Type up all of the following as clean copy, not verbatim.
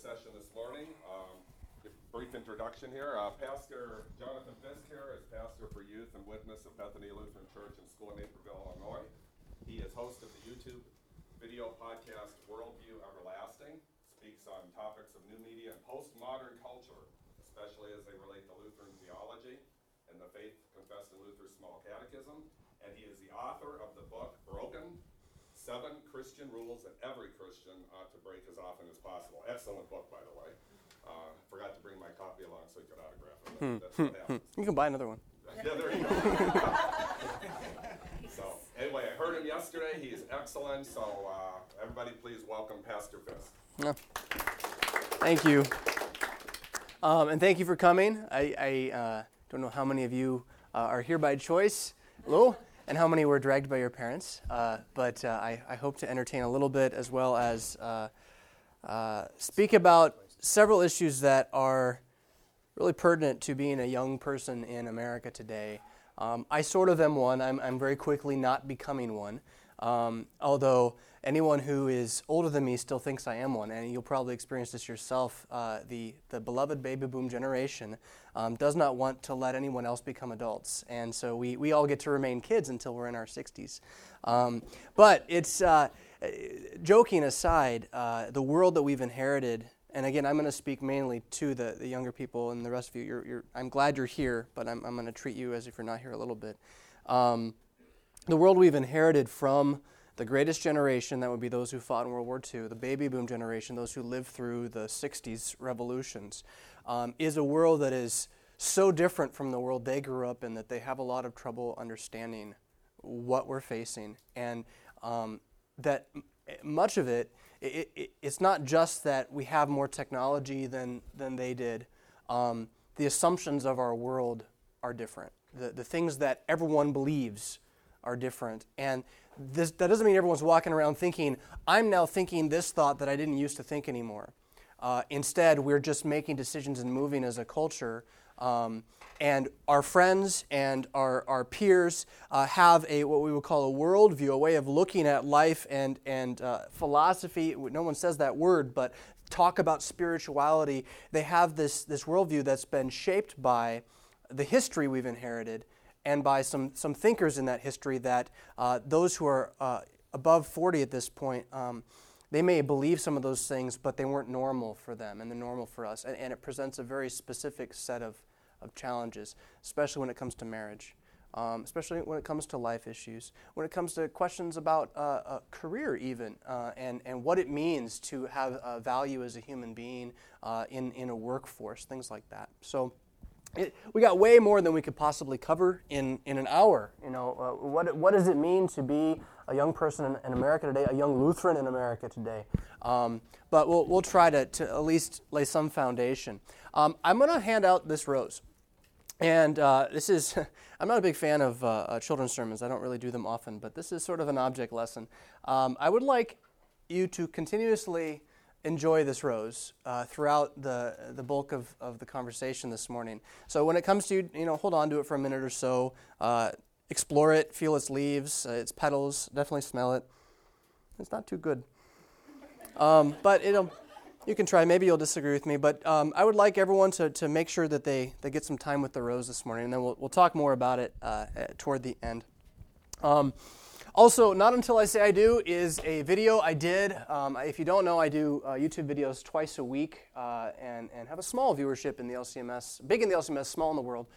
session this morning. Brief introduction here. Pastor Jonathan Fisk here is pastor for youth and witness of Bethany Lutheran Church and School in Naperville, Illinois. He is host of the YouTube video podcast Worldview Everlasting, speaks on topics of new media and postmodern culture, especially as they relate to Lutheran theology and the faith confessed in Luther's Small Catechism. And he is the author of the book Broken: 7 Christian Rules that Every Christian Ought to Break as Often as Possible. Excellent book, by the way. Forgot to bring my copy along so you could autograph it. That's what happens. You can buy another one. Yeah, there you go. So, anyway, I heard him yesterday. He's excellent. So, everybody please welcome Pastor Fisk. Yeah. Thank you. And thank you for coming. I don't know how many of you are here by choice. Hello. And how many were dragged by your parents. But I hope to entertain a little bit as well as speak about several issues that are really pertinent to being a young person in America today. I sort of am one. I'm very quickly not becoming one. Although anyone who is older than me still thinks I am one, and you'll probably experience this yourself. The beloved baby boom generation does not want to let anyone else become adults, and so we all get to remain kids until we're in our 60s. But it's joking aside, the world that we've inherited. And again, I'm going to speak mainly to the younger people, and the rest of you. I'm glad you're here, but I'm going to treat you as if you're not here a little bit. The world we've inherited from the greatest generation, that would be those who fought in World War II, the baby boom generation, those who lived through the 60s revolutions, is a world that is so different from the world they grew up in that they have a lot of trouble understanding what we're facing. And that much of it's not just that we have more technology than they did. The assumptions of our world are different. The things that everyone believes are different. And that doesn't mean everyone's walking around thinking, I'm now thinking this thought that I didn't used to think anymore. Instead, we're just making decisions and moving as a culture. And our friends and our peers have what we would call a worldview, a way of looking at life and philosophy. No one says that word, but talk about spirituality. They have this worldview that's been shaped by the history we've inherited and by some thinkers in that history that those who are above 40 at this point, they may believe some of those things, but they weren't normal for them, and they're normal for us. And it presents a very specific set of challenges, especially when it comes to marriage, especially when it comes to life issues, when it comes to questions about a career even, and what it means to have a value as a human being in a workforce, things like that. So we got way more than we could possibly cover in an hour. What does it mean to be a young person in America today, a young Lutheran in America today? But we'll try to at least lay some foundation. I'm going to hand out this rose. And this is, I'm not a big fan of children's sermons. I don't really do them often, but this is sort of an object lesson. I would like you to continuously enjoy this rose throughout the bulk of the conversation this morning. So when it comes to, hold on to it for a minute or so, explore it, feel its leaves, its petals, definitely smell it. It's not too good. But you can try. Maybe you'll disagree with me, but I would like everyone to make sure that they get some time with the rose this morning, and then we'll talk more about it toward the end. Also, Not Until I Say I Do is a video I did. If you don't know, I do YouTube videos twice a week and have a small viewership in the LCMS, big in the LCMS, small in the world.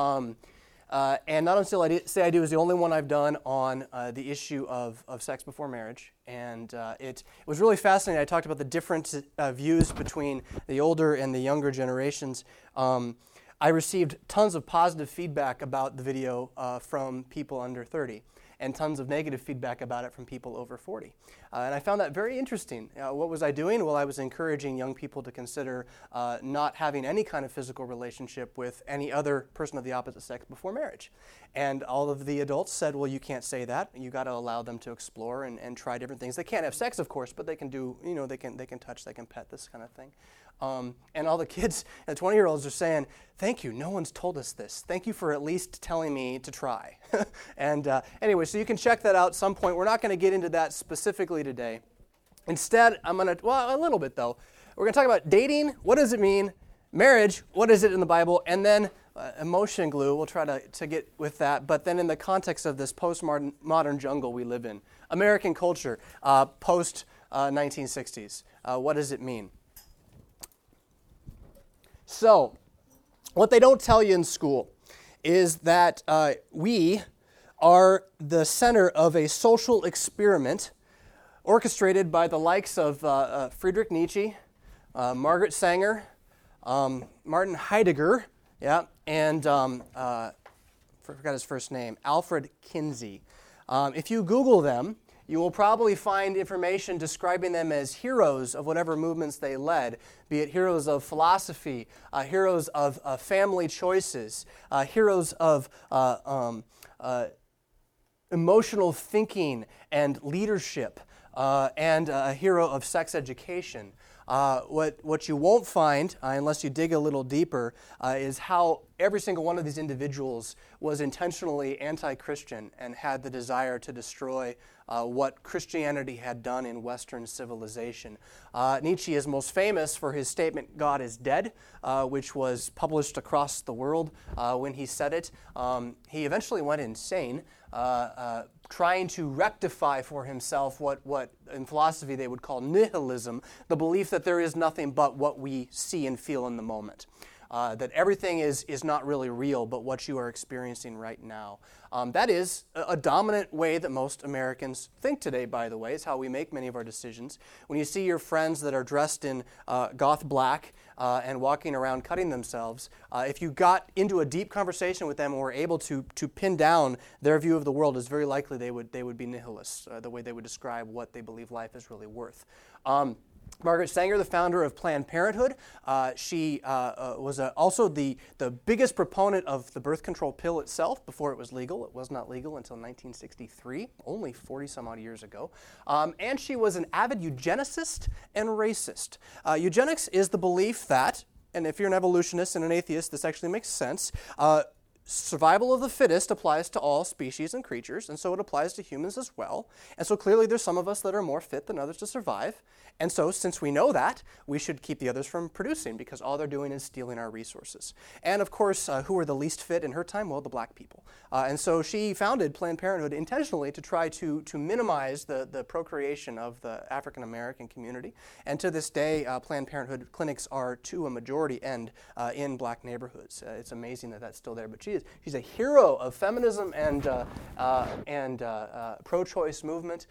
And Not Until I Say I Do is the only one I've done on the issue of sex before marriage. And it was really fascinating. I talked about the different views between the older and the younger generations. I received tons of positive feedback about the video from people under 30. And tons of negative feedback about it from people over 40. And I found that very interesting. What was I doing? Well, I was encouraging young people to consider not having any kind of physical relationship with any other person of the opposite sex before marriage. And all of the adults said, well, you can't say that. You got to allow them to explore and try different things. They can't have sex, of course, but they can do, they can touch, they can pet, this kind of thing. And all the kids, the 20-year-olds are saying, thank you, no one's told us this. Thank you for at least telling me to try. And anyway, so you can check that out at some point. We're not going to get into that specifically today. Instead, a little bit though. We're going to talk about dating. What does it mean? Marriage. What is it in the Bible? And then emotion glue. We'll try to get with that. But then in the context of this postmodern jungle we live in, American culture, post-1960s, what does it mean? So, what they don't tell you in school is that we are the center of a social experiment orchestrated by the likes of Friedrich Nietzsche, Margaret Sanger, Martin Heidegger, and I forgot his first name, Alfred Kinsey. If you Google them, you will probably find information describing them as heroes of whatever movements they led, be it heroes of philosophy, heroes of family choices, heroes of emotional thinking and leadership, and a hero of sex education. What you won't find, unless you dig a little deeper, is how every single one of these individuals was intentionally anti-Christian and had the desire to destroy what Christianity had done in Western civilization. Nietzsche is most famous for his statement, "God is dead," which was published across the world when he said it. He eventually went insane, trying to rectify for himself what in philosophy they would call nihilism, the belief that there is nothing but what we see and feel in the moment. That everything is not really real, but what you are experiencing right now. That is a dominant way that most Americans think today, by the way. It's how we make many of our decisions. When you see your friends that are dressed in goth black and walking around cutting themselves, if you got into a deep conversation with them and were able to pin down their view of the world, it's very likely they would be nihilists, the way they would describe what they believe life is really worth. Margaret Sanger, the founder of Planned Parenthood, she was also the biggest proponent of the birth control pill itself before it was legal. It was not legal until 1963, only 40-some-odd years ago. And she was an avid eugenicist and racist. Eugenics is the belief that, and if you're an evolutionist and an atheist, this actually makes sense, survival of the fittest applies to all species and creatures, and so it applies to humans as well. And so clearly there's some of us that are more fit than others to survive. And so since we know that, we should keep the others from producing because all they're doing is stealing our resources. And of course, who were the least fit in her time? Well, the black people. And so she founded Planned Parenthood intentionally to try to minimize the procreation of the African American community. And to this day, Planned Parenthood clinics are to a majority end in black neighborhoods. It's amazing that that's still there. But she's a hero of feminism and pro-choice movement.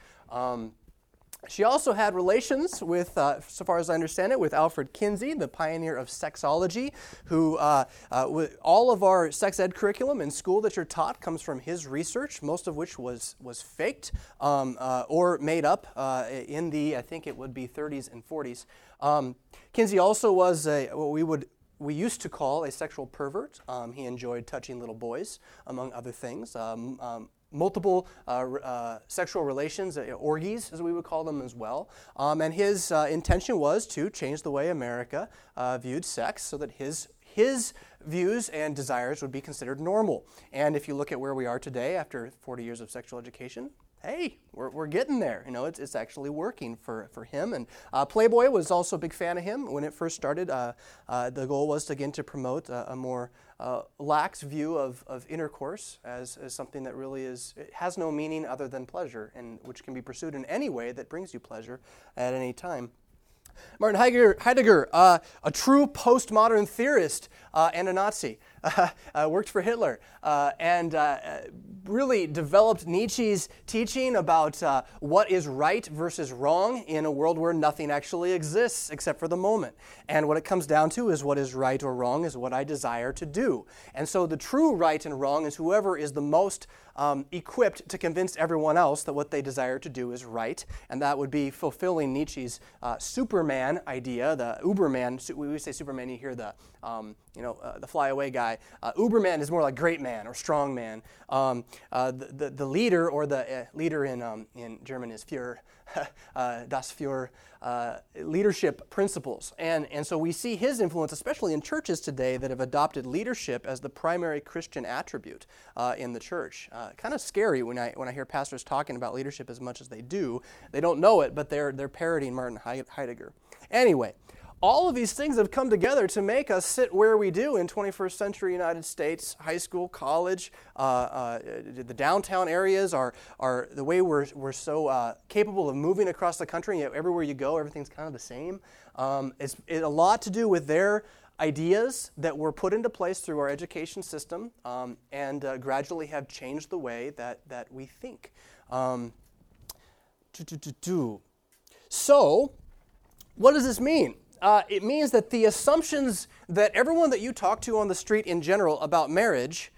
She also had relations with, so far as I understand it, with Alfred Kinsey, the pioneer of sexology, who all of our sex ed curriculum in school that you're taught comes from his research, most of which was faked or made up in the, I think it would be 30s and 40s. Kinsey also was what we used to call a sexual pervert. He enjoyed touching little boys, among other things. Multiple sexual relations, orgies, as we would call them as well. And his intention was to change the way America viewed sex so that his views and desires would be considered normal. And if you look at where we are today after 40 years of sexual education, hey, we're getting there. You know, it's actually working for him. And Playboy was also a big fan of him. When it first started, the goal was to, again, to promote a more lax view of intercourse as something that really it has no meaning other than pleasure, and which can be pursued in any way that brings you pleasure at any time. Martin Heidegger, a true postmodern theorist and a Nazi, worked for Hitler and really developed Nietzsche's teaching about what is right versus wrong in a world where nothing actually exists except for the moment. And what it comes down to is what is right or wrong is what I desire to do. And so the true right and wrong is whoever is the most equipped to convince everyone else that what they desire to do is right, and that would be fulfilling Nietzsche's Superman idea, the Uberman. When we say Superman, you hear the flyaway guy guy. Uberman is more like great man or strong man. The leader, or the leader in German is Führer, das Führer, leadership principles. And so we see his influence, especially in churches today that have adopted leadership as the primary Christian attribute in the church. Kind of scary when I hear pastors talking about leadership as much as they do. They don't know it, but they're parodying Martin Heidegger. Anyway, all of these things have come together to make us sit where we do in 21st century United States, high school, college, the downtown areas are the way we're so capable of moving across the country. Everywhere you go, everything's kind of the same. It's a lot to do with their ideas that were put into place through our education system and gradually have changed the way that we think. So, what does this mean? It means that the assumptions that everyone that you talk to on the street in general about marriage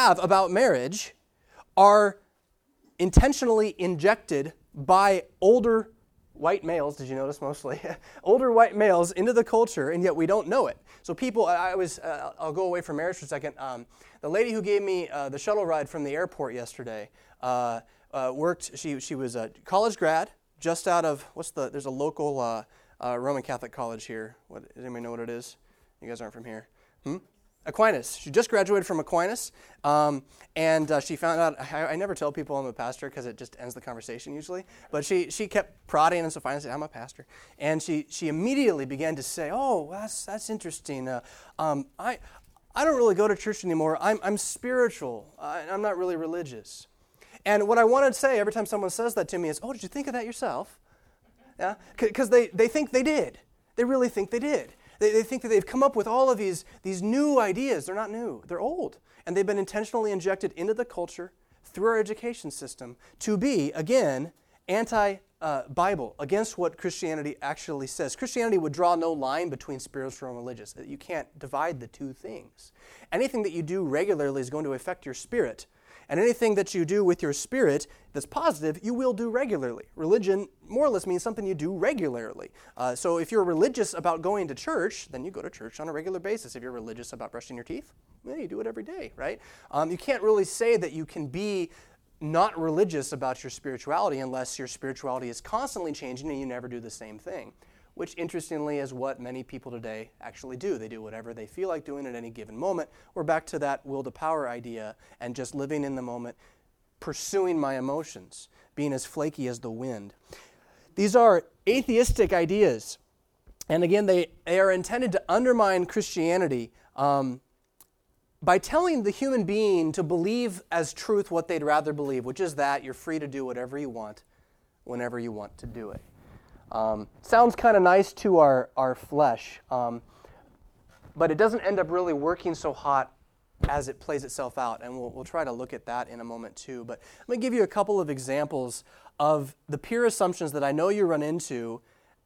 are intentionally injected by older white males, did you notice mostly? Older white males into the culture, and yet we don't know it. So people, I'll go away from marriage for a second. The lady who gave me the shuttle ride from the airport yesterday worked, she was a college grad, just out of, there's a local Roman Catholic college here. Does anybody know what it is? You guys aren't from here. Aquinas. She just graduated from Aquinas, and she found out, I never tell people I'm a pastor because it just ends the conversation usually, but she kept prodding, and so finally I said, I'm a pastor. And she immediately began to say, oh, that's interesting. I don't really go to church anymore. I'm spiritual. I'm not really religious. And what I wanted to say every time someone says that to me is, oh, did you think of that yourself? Yeah, because they think they did. They really think they did. They think that they've come up with all of these new ideas. They're not new. They're old. And they've been intentionally injected into the culture through our education system to be, again, anti-Bible, against what Christianity actually says. Christianity would draw no line between spiritual and religious. You can't divide the two things. Anything that you do regularly is going to affect your spirit. And anything that you do with your spirit that's positive, you will do regularly. Religion more or less means something you do regularly. So if you're religious about going to church, then you go to church on a regular basis. If you're religious about brushing your teeth, you do it every day, right? You can't really say that you can be not religious about your spirituality unless your spirituality is constantly changing and you never do the same thing, which interestingly is what many people today actually do. They do whatever they feel like doing at any given moment. We're back to that will to power idea and just living in the moment, pursuing my emotions, being as flaky as the wind. These are atheistic ideas. And again, they are intended to undermine Christianity by telling the human being to believe as truth what they'd rather believe, which is that you're free to do whatever you want, whenever you want to do it. Sounds kind of nice to our flesh, but it doesn't end up really working so hot as it plays itself out, and we'll try to look at that in a moment too. But let me give you a couple of examples of the pure assumptions that I know you run into,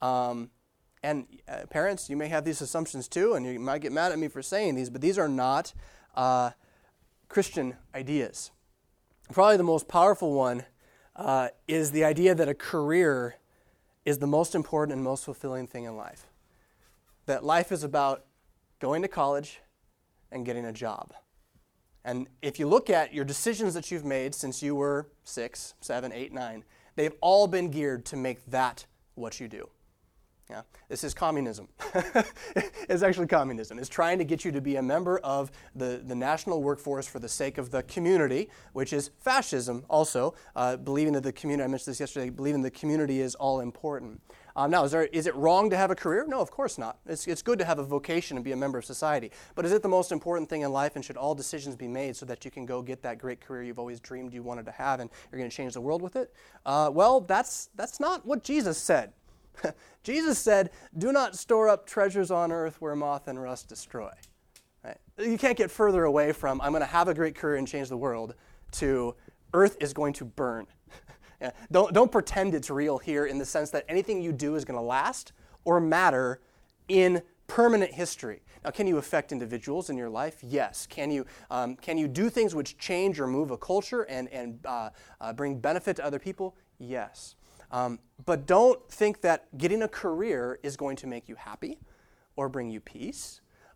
and parents, you may have these assumptions too, and you might get mad at me for saying these, but these are not Christian ideas. Probably the most powerful one is the idea that a career is the most important and most fulfilling thing in life. That life is about going to college and getting a job. And if you look at your decisions that you've made since you were 6, 7, 8, 9, they've all been geared to make that what you do. Yeah, this is communism. It's actually communism. It's trying to get you to be a member of the national workforce for the sake of the community, which is fascism also, believing that the community, I mentioned this yesterday, believing the community is all important. Now, is it wrong to have a career? No, of course not. It's good to have a vocation and be a member of society. But is it the most important thing in life, and should all decisions be made so that you can go get that great career you've always dreamed you wanted to have and you're going to change the world with it? Well, that's not what Jesus said. Jesus said, do not store up treasures on earth where moth and rust destroy. Right? You can't get further away from, I'm going to have a great career and change the world, to earth is going to burn. Yeah. Don't pretend it's real here in the sense that anything you do is going to last or matter in permanent history. Now, can you affect individuals in your life? Yes. Can you do things which change or move a culture and bring benefit to other people? Yes. But don't think that getting a career is going to make you happy or bring you peace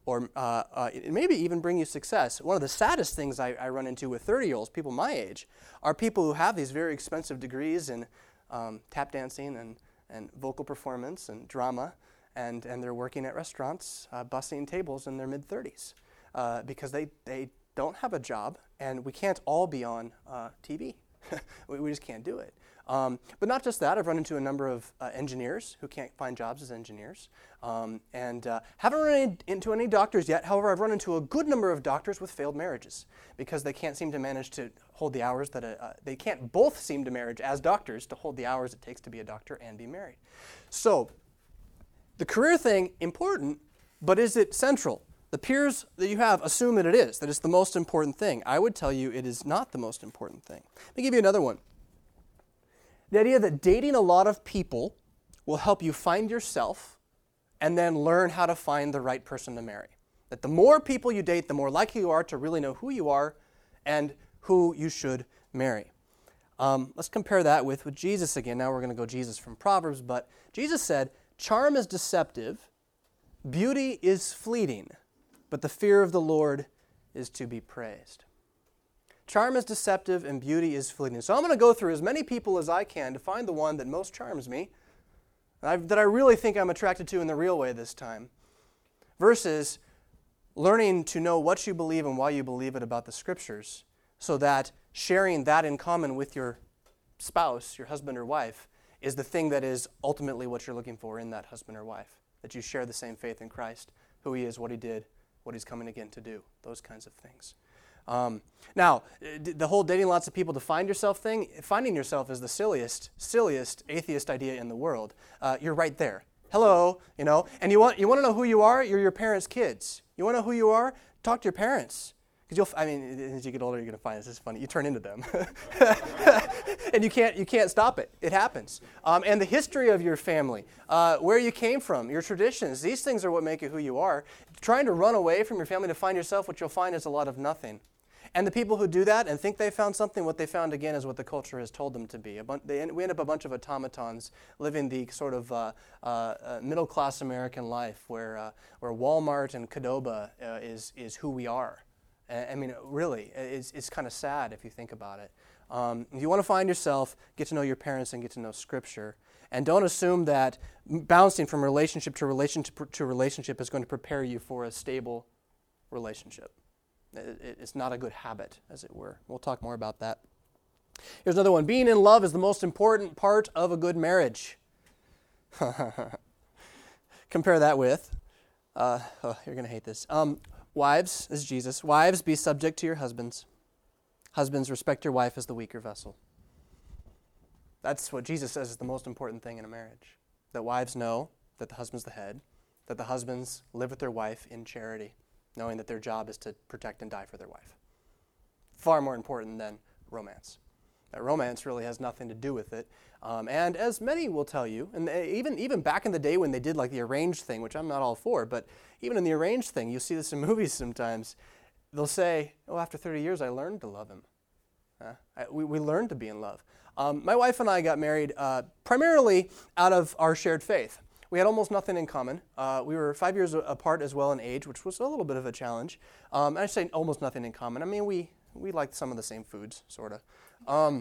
or maybe even bring you success. One of the saddest things I run into with 30-year-olds, people my age, are people who have these very expensive degrees in tap dancing and vocal performance and drama, and they're working at restaurants, bussing tables in their mid-30s because they don't have a job, and we can't all be on TV. we just can't do it. But not just that, I've run into a number of engineers who can't find jobs as engineers, and haven't run into any doctors yet. However, I've run into a good number of doctors with failed marriages because they can't seem to manage to hold the hours that they can't both seem to marriage as doctors to hold the hours it takes to be a doctor and be married. So, the career thing, important, but is it central? The peers that you have assume that it is, that it's the most important thing. I would tell you it is not the most important thing. Let me give you another one. The idea that dating a lot of people will help you find yourself and then learn how to find the right person to marry. That the more people you date, the more likely you are to really know who you are and who you should marry. Let's compare that with Jesus again. Now we're going to go Jesus from Proverbs, but Jesus said, "Charm is deceptive, beauty is fleeting, but the fear of the Lord is to be praised." Charm is deceptive and beauty is fleeting. So I'm going to go through as many people as I can to find the one that most charms me, that I really think I'm attracted to in the real way this time, versus learning to know what you believe and why you believe it about the Scriptures, so that sharing that in common with your spouse, your husband or wife, is the thing that is ultimately what you're looking for in that husband or wife, that you share the same faith in Christ, who He is, what He did, what He's coming again to do, those kinds of things. Now, the whole dating lots of people to find yourself thing, finding yourself is the silliest atheist idea in the world. You're right there. Hello, and you want to know who you are? You're your parents' kids. You want to know who you are? Talk to your parents. Because as you get older, you're going to find this is funny. You turn into them, and you can't stop it. It happens. And the history of your family, where you came from, your traditions, these things are what make you who you are. Trying to run away from your family to find yourself, what you'll find is a lot of nothing. And the people who do that and think they found something, what they found again is what the culture has told them to be. We end up a bunch of automatons living the sort of middle-class American life where Walmart and Qdoba is who we are. I mean, really, it's kind of sad if you think about it. If you want to find yourself, get to know your parents and get to know Scripture. And don't assume that bouncing from relationship to relationship is going to prepare you for a stable relationship. It's not a good habit, as it were. We'll talk more about that. Here's another one. Being in love is the most important part of a good marriage. Compare that with, you're going to hate this. Wives, this is Jesus. Wives, be subject to your husbands. Husbands, respect your wife as the weaker vessel. That's what Jesus says is the most important thing in a marriage. That wives know that the husband's the head, that the husbands live with their wife in charity, knowing that their job is to protect and die for their wife. Far more important than romance. That romance really has nothing to do with it. And as many will tell you, and even back in the day when they did like the arranged thing, which I'm not all for, but even in the arranged thing, you see this in movies sometimes, they'll say, after 30 years I learned to love him. We learned to be in love. My wife and I got married primarily out of our shared faith. We had almost nothing in common. We were 5 years apart as well in age, which was a little bit of a challenge. I say almost nothing in common. I mean, we liked some of the same foods, sort of. I'm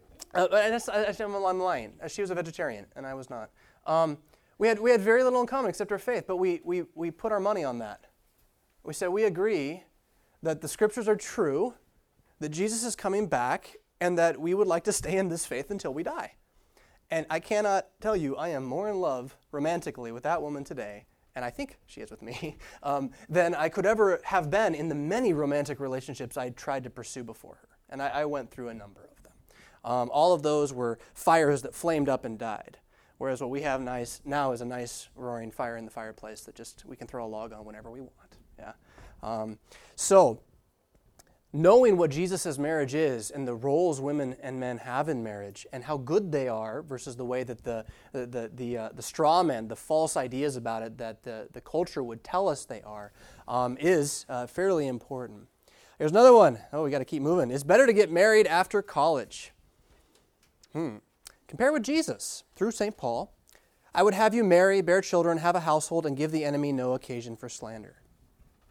lying. She was a vegetarian, and I was not. We had very little in common except our faith, but we put our money on that. We said we agree that the Scriptures are true, that Jesus is coming back, and that we would like to stay in this faith until we die. And I cannot tell you I am more in love romantically with that woman today, and I think she is with me, than I could ever have been in the many romantic relationships I tried to pursue before her. And I went through a number of them. All of those were fires that flamed up and died, whereas what we have now is a nice roaring fire in the fireplace that just we can throw a log on whenever we want. Yeah. So, knowing what Jesus' marriage is and the roles women and men have in marriage and how good they are versus the way that the straw men, the false ideas about it that the culture would tell us they are, is fairly important. Here's another one. We got to keep moving. It's better to get married after college. Compare with Jesus through St. Paul. I would have you marry, bear children, have a household, and give the enemy no occasion for slander.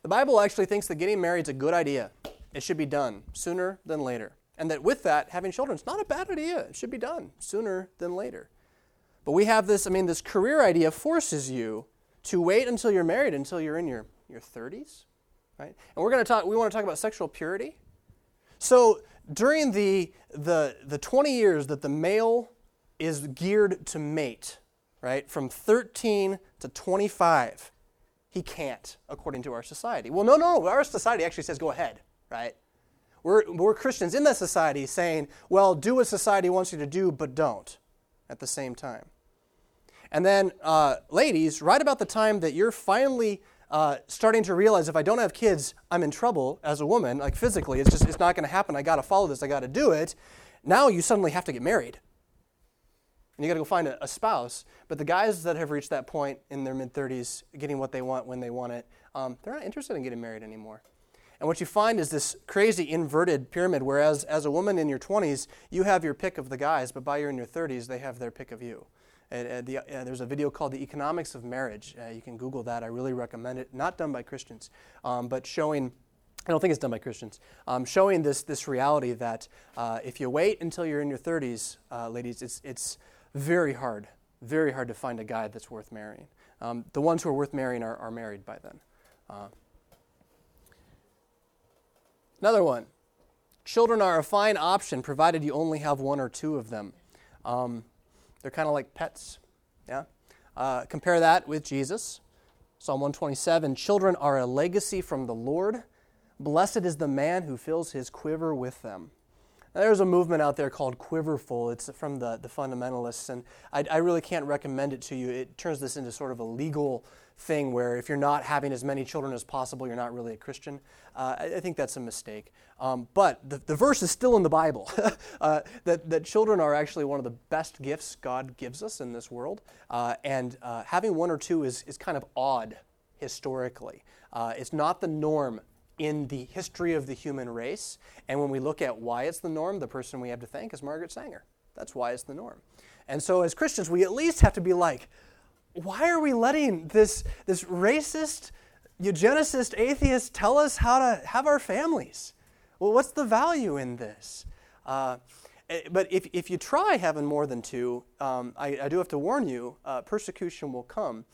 The Bible actually thinks that getting married is a good idea. It should be done sooner than later. And that with that, having children is not a bad idea. It should be done sooner than later. But we have this career idea forces you to wait until you're married, until you're in your 30s, right? And we want to talk about sexual purity. So during the 20 years that the male is geared to mate, right, from 13 to 25, he can't, according to our society. Well, no, our society actually says go ahead, right? We're Christians in that society saying, well, do what society wants you to do, but don't at the same time. And then, ladies, right about the time that you're finally starting to realize if I don't have kids, I'm in trouble as a woman, like physically, it's not going to happen. I got to follow this. I got to do it. Now you suddenly have to get married. And you got to go find a spouse. But the guys that have reached that point in their mid-30s, getting what they want when they want it, they're not interested in getting married anymore. And what you find is this crazy inverted pyramid, whereas as a woman in your 20s, you have your pick of the guys, but by you're in your 30s, they have their pick of you. There's a video called The Economics of Marriage. You can Google that. I really recommend it. Not done by Christians, but showing, I don't think it's done by Christians, showing this reality that if you wait until you're in your 30s, ladies, it's very hard to find a guy that's worth marrying. The ones who are worth marrying are married by then. Another one. Children are a fine option provided you only have one or two of them. They're kind of like pets. Yeah. Compare that with Jesus. Psalm 127, children are a legacy from the Lord. Blessed is the man who fills his quiver with them. Now, there's a movement out there called Quiverful. It's from the fundamentalists, and I really can't recommend it to you. It turns this into sort of a legal thing where if you're not having as many children as possible, you're not really a Christian. I think that's a mistake. But the verse is still in the Bible, that children are actually one of the best gifts God gives us in this world. And having one or two is kind of odd historically. It's not the norm in the history of the human race. And when we look at why it's the norm, the person we have to thank is Margaret Sanger. That's why it's the norm. And so as Christians, we at least have to be like, why are we letting this racist, eugenicist, atheist tell us how to have our families? Well, what's the value in this? But if you try having more than two, I do have to warn you, persecution will come.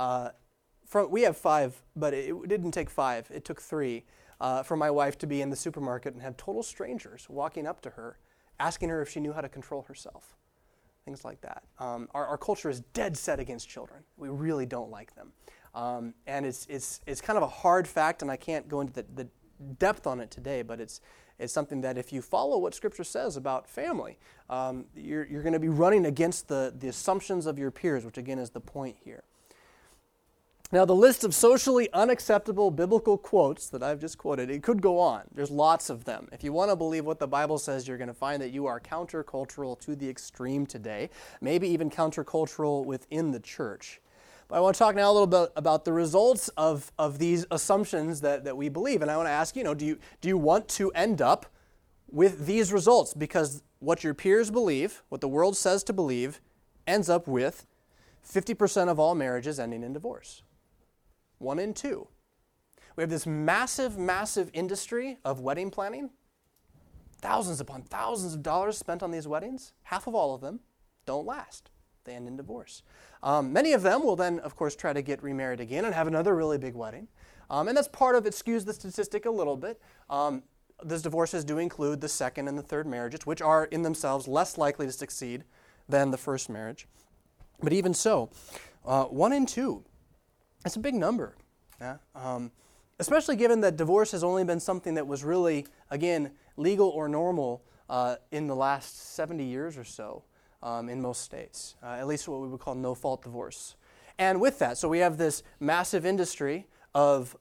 We have 5, but it didn't take 5. It took 3 for my wife to be in the supermarket and have total strangers walking up to her, asking her if she knew how to control herself. Things like that. Our culture is dead set against children. We really don't like them. And it's kind of a hard fact, and I can't go into the depth on it today, but it's something that if you follow what Scripture says about family, you're going to be running against the assumptions of your peers, which again is the point here. Now, the list of socially unacceptable biblical quotes that I've just quoted, it could go on. There's lots of them. If you want to believe what the Bible says, you're going to find that you are countercultural to the extreme today, maybe even countercultural within the church. But I want to talk now a little bit about the results of these assumptions that we believe. And I want to ask, do you want to end up with these results? Because what your peers believe, what the world says to believe, ends up with 50% of all marriages ending in divorce. 1 in 2. We have this massive, massive industry of wedding planning. Thousands upon thousands of dollars spent on these weddings. Half of all of them don't last. They end in divorce. Many of them will then, of course, try to get remarried again and have another really big wedding. And that's part of it, skews the statistic a little bit. Those divorces do include the second and the third marriages, which are in themselves less likely to succeed than the first marriage. But even so, 1 in 2. That's a big number, yeah? Especially given that divorce has only been something that was really, again, legal or normal in the last 70 years or so in most states, at least what we would call no-fault divorce. And with that, so we have this massive industry of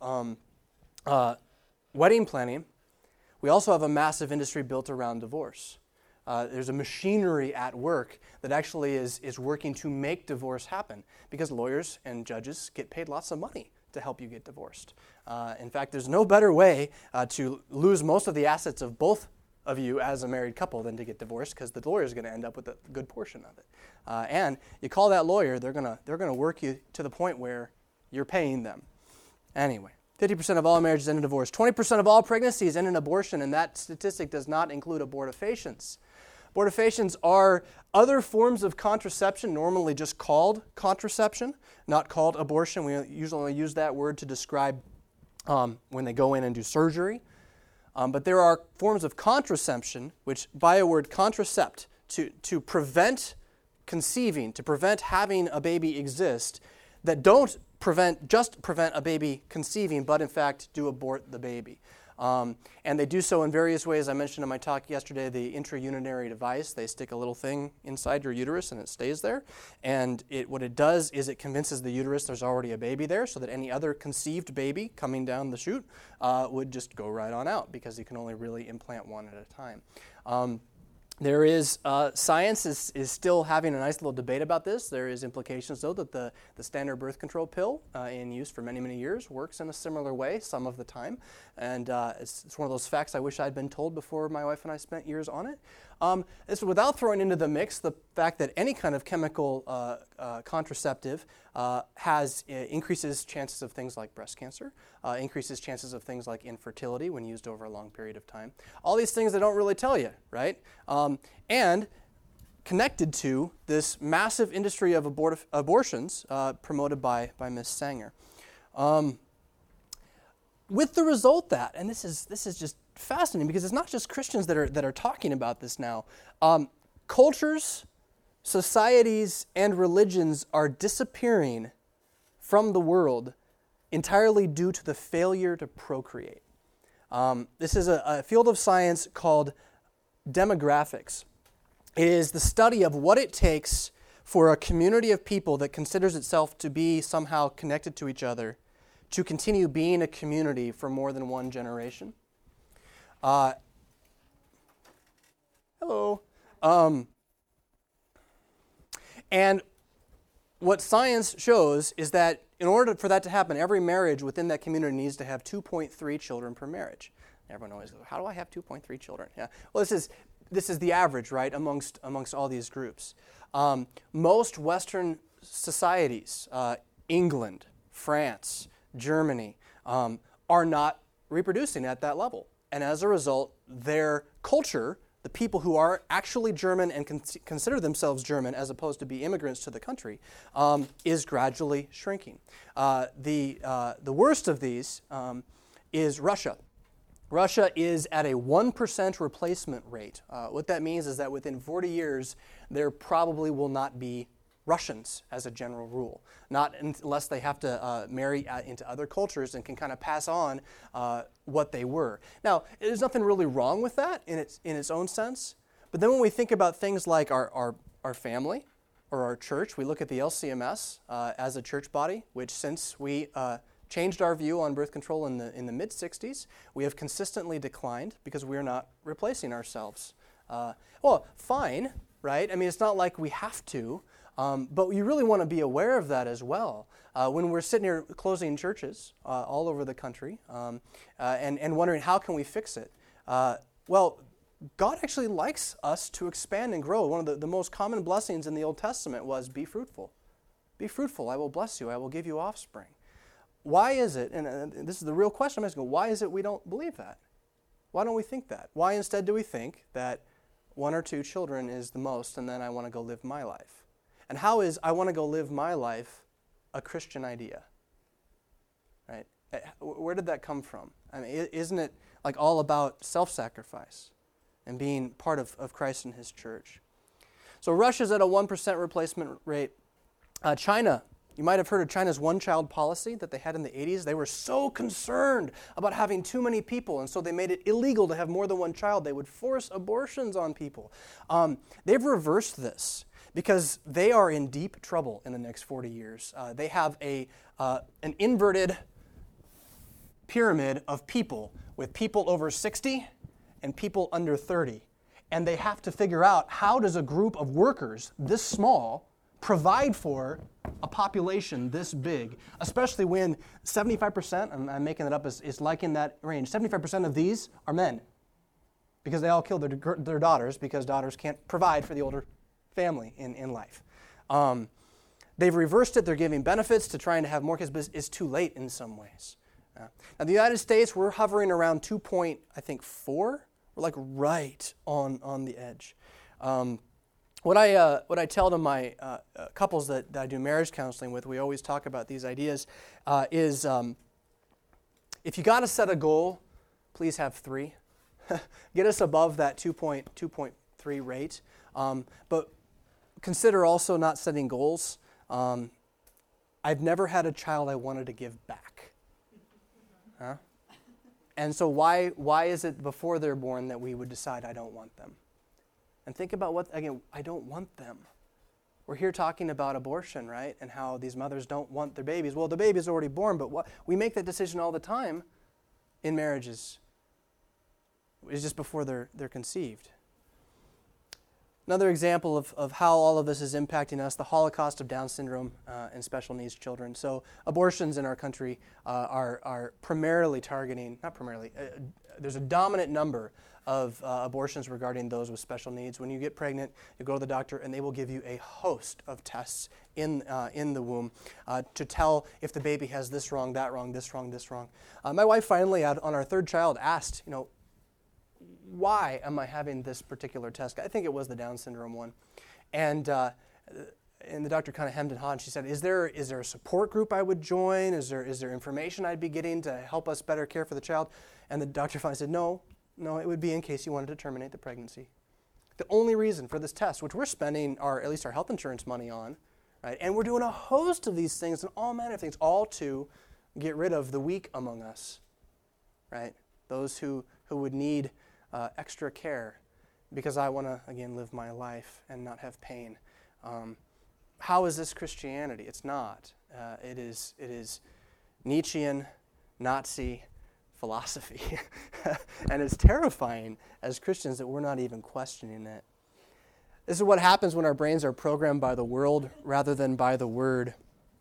wedding planning. We also have a massive industry built around divorce. There's a machinery at work that actually is working to make divorce happen because lawyers and judges get paid lots of money to help you get divorced. In fact, there's no better way to lose most of the assets of both of you as a married couple than to get divorced because the lawyer is going to end up with a good portion of it. And you call that lawyer, they're going to work you to the point where you're paying them. Anyway, 50% of all marriages end in divorce. 20% of all pregnancies end in abortion, and that statistic does not include abortifacients. Abortifacients are other forms of contraception, normally just called contraception, not called abortion. We usually only use that word to describe when they go in and do surgery. But there are forms of contraception, which by a word contracept, to prevent conceiving, to prevent having a baby exist, that don't just prevent a baby conceiving, but in fact do abort the baby. And they do so in various ways. I mentioned in my talk yesterday the intraurinary device. They stick a little thing inside your uterus and it stays there. And what it does is it convinces the uterus there's already a baby there, so that any other conceived baby coming down the chute would just go right on out, because you can only really implant one at a time. There is, science is still having a nice little debate about this. There is implications, though, that the standard birth control pill in use for many, many years works in a similar way some of the time. And it's one of those facts I wish I'd been told before my wife and I spent years on it. It's without throwing into the mix the fact that any kind of chemical contraceptive increases chances of things like breast cancer, increases chances of things like infertility when used over a long period of time. All these things they don't really tell you, right? And connected to this massive industry of abortions promoted by Ms. Sanger. With the result that, and this is just fascinating, because it's not just Christians that are talking about this now. Cultures, societies, and religions are disappearing from the world entirely due to the failure to procreate. This is a field of science called demographics. It is the study of what it takes for a community of people that considers itself to be somehow connected to each other to continue being a community for more than one generation. Hello. And what science shows is that in order for that to happen, every marriage within that community needs to have 2.3 children per marriage. Everyone always goes, how do I have 2.3 children? Yeah. Well, this is the average, right, amongst all these groups. Most Western societies, England, France, Germany, are not reproducing at that level. And as a result, their culture, the people who are actually German and consider themselves German as opposed to be immigrants to the country, is gradually shrinking. The worst of these is Russia. Russia is at a 1% replacement rate. What that means is that within 40 years, there probably will not be Russians as a general rule, not unless they have to marry into other cultures and can kind of pass on what they were. Now, there's nothing really wrong with that in its own sense, but then when we think about things like our family or our church, we look at the LCMS as a church body, which since we changed our view on birth control in the mid-'60s, we have consistently declined because we are not replacing ourselves. Well, fine, right? I mean, it's not like we have to, but you really want to be aware of that as well. When we're sitting here closing churches all over the country and wondering how can we fix it, well, God actually likes us to expand and grow. One of the most common blessings in the Old Testament was be fruitful. Be fruitful, I will bless you, I will give you offspring. Why is it, and this is the real question I'm asking, why is it we don't believe that? Why don't we think that? Why instead do we think that 1 or 2 children is the most and then I want to go live my life? And how is I want to go live my life a Christian idea? Right? Where did that come from? I mean, isn't it like all about self-sacrifice and being part of Christ and His church? So Russia's at a 1% replacement rate. China, you might have heard of China's one-child policy that they had in the 80s. They were so concerned about having too many people, and so they made it illegal to have more than one child. They would force abortions on people. They've reversed this because they are in deep trouble in the next 40 years. They have an inverted pyramid of people with people over 60 and people under 30. And they have to figure out how does a group of workers this small provide for a population this big, especially when 75%, I'm making it up, is like in that range, 75% of these are men because they all killed their daughters because daughters can't provide for the older family in life. They've reversed it. They're giving benefits to trying to have more kids, but it's too late in some ways. Now, the United States, we're hovering around 2.4. We're like right on the edge. What I tell to my couples that I do marriage counseling with, we always talk about these ideas, is if you got to set a goal, please have 3. Get us above that 2.3 rate. But consider also not setting goals. I've never had a child I wanted to give back. Huh? And so why is it before they're born that we would decide I don't want them? And think about I don't want them. We're here talking about abortion, right? And how these mothers don't want their babies. Well, the baby's already born, but we make that decision all the time in marriages. It's just before they're conceived. Another example of how all of this is impacting us, the Holocaust of Down syndrome and special needs children. So abortions in our country are primarily targeting, not primarily, there's a dominant number of abortions regarding those with special needs. When you get pregnant, you go to the doctor and they will give you a host of tests in the womb to tell if the baby has this wrong, that wrong, this wrong, this wrong. My wife finally, on our 3rd child, asked, why am I having this particular test? I think it was the Down syndrome one. And the doctor kind of hemmed and hawed. She said, is there a support group I would join? Is there information I'd be getting to help us better care for the child? And the doctor finally said, no, it would be in case you wanted to terminate the pregnancy. The only reason for this test, which we're spending at least our health insurance money on, right? And we're doing a host of these things and all manner of things, all to get rid of the weak among us, right? Those who would need extra care because I want to, again, live my life and not have pain. How is this Christianity? It's not. It is Nietzschean, Nazi philosophy. And it's terrifying as Christians that we're not even questioning it. This is what happens when our brains are programmed by the world rather than by the Word.